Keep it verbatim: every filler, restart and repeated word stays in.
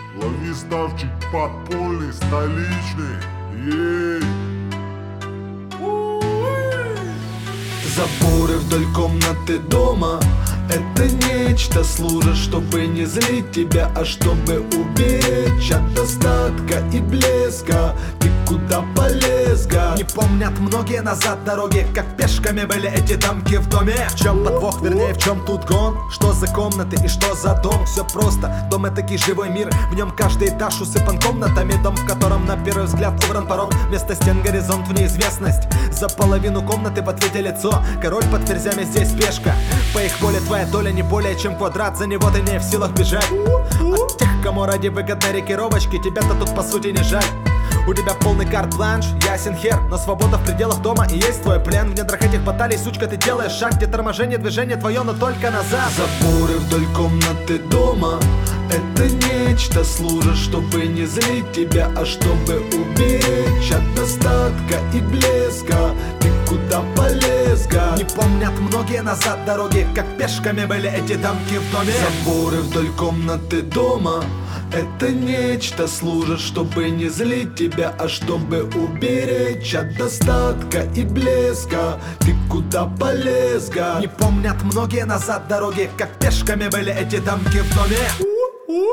Лови ставчик подпольный, столичный. Ей. Заборы вдоль комнаты дома — это нечто, служит, чтобы не злить тебя, а чтобы уберечь от достатка и блеска. Ты куда полезга? Не помнят многие назад дороги, как пешками были эти дамки в доме. В чем подвох, вернее, в чем тут гон? Что за комнаты и что за дом? Все просто, дом — это таки живой мир. В нем каждый этаж усыпан комнатами. Дом, в котором на первый взгляд убран порог. Вместо стен горизонт в неизвестность. За половину комнаты в ответе лицо. Король под ферзями, здесь пешка. По их воле твоя доля не более чем квадрат. За него ты не в силах бежать от тех, кому ради выгодной рокировочки тебя-то тут по сути не жаль. У тебя полный карт-бланш, ясен хер, но свобода в пределах дома и есть твой плен. В недрах этих баталий, сучка, ты делаешь шаг, где торможение, движение твое, но только назад. Заборы вдоль комнаты дома — это нечто, служит, чтобы не злить тебя, а чтобы уберечь от достатка и блеска. Ты куда полезга? Не помнят многие назад дороги, как пешками были эти дамки в доме. Заборы вдоль комнаты дома — это нечто, служит, чтобы не злить тебя, а чтобы уберечь от достатка и блеска. Ты куда полезга? Не помнят многие назад дороги, как пешками были эти дамки в доме.